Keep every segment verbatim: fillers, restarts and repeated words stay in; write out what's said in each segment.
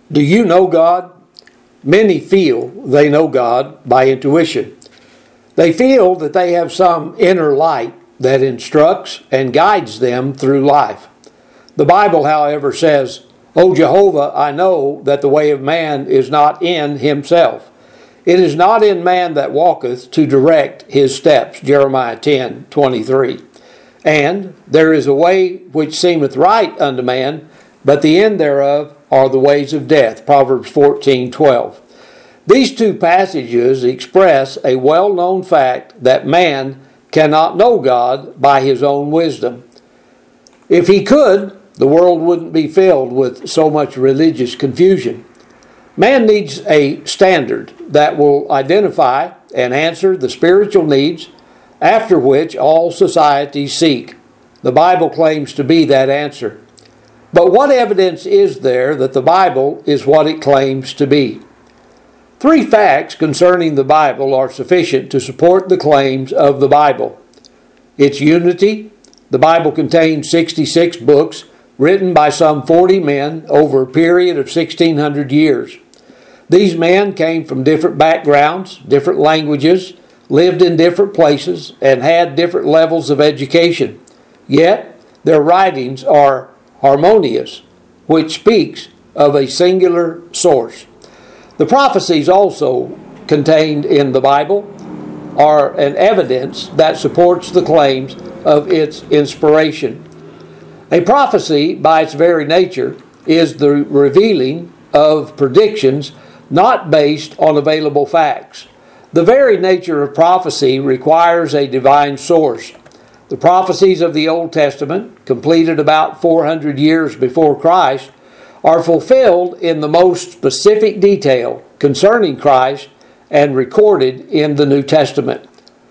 Do you know God? Many feel they know God by intuition. They feel that they have some inner light that instructs and guides them through life. The Bible, however, says, "O Jehovah, I know that the way of man is not in himself. It is not in man that walketh to direct his steps," Jeremiah ten twenty-three. And there is a way which seemeth right unto man, but the end thereof are the ways of death, Proverbs fourteen twelve. These two passages express a well-known fact that man cannot know God by his own wisdom. If he could, the world wouldn't be filled with so much religious confusion. Man needs a standard that will identify and answer the spiritual needs after which all societies seek. The Bible claims to be that answer. But what evidence is there that the Bible is what it claims to be? Three facts concerning the Bible are sufficient to support the claims of the Bible. Its unity. The Bible contains sixty-six books written by some forty men over a period of sixteen hundred years. These men came from different backgrounds, different languages, lived in different places, and had different levels of education. Yet, their writings are harmonious, which speaks of a singular source. The prophecies also contained in the Bible are an evidence that supports the claims of its inspiration. A prophecy, by its very nature, is the revealing of predictions not based on available facts. The very nature of prophecy requires a divine source. The prophecies of the Old Testament, completed about four hundred years before Christ, are fulfilled in the most specific detail concerning Christ and recorded in the New Testament.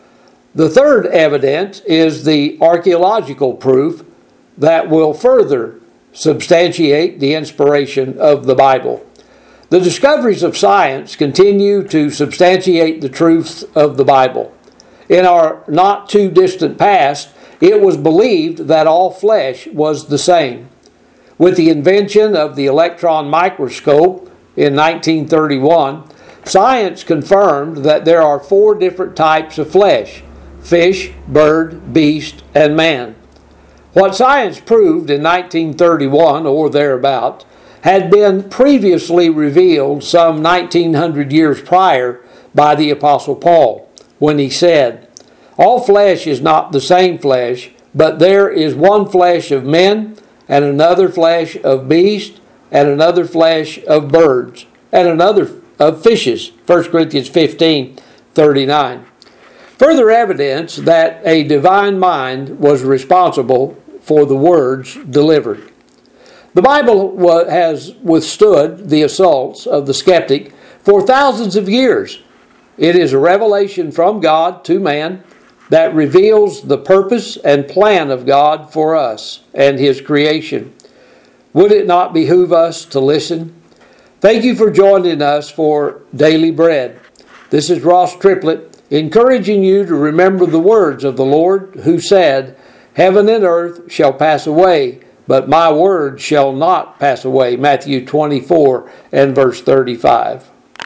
The third evidence is the archaeological proof that will further substantiate the inspiration of the Bible. The discoveries of science continue to substantiate the truths of the Bible. In our not too distant past, it was believed that all flesh was the same. With the invention of the electron microscope in nineteen thirty-one, science confirmed that there are four different types of flesh: fish, bird, beast, and man. What science proved in nineteen thirty-one or thereabouts had been previously revealed some nineteen hundred years prior by the Apostle Paul, when he said, "All flesh is not the same flesh, but there is one flesh of men, and another flesh of beasts, and another flesh of birds, and another of fishes." First Corinthians fifteen thirty-nine. Further evidence that a divine mind was responsible for the words delivered. The Bible has withstood the assaults of the skeptic for thousands of years. It is a revelation from God to man that reveals the purpose and plan of God for us and His creation. Would it not behoove us to listen? Thank you for joining us for Daily Bread. This is Ross Triplett, encouraging you to remember the words of the Lord who said, "Heaven and earth shall pass away, but my word shall not pass away," Matthew twenty-four and verse thirty-five.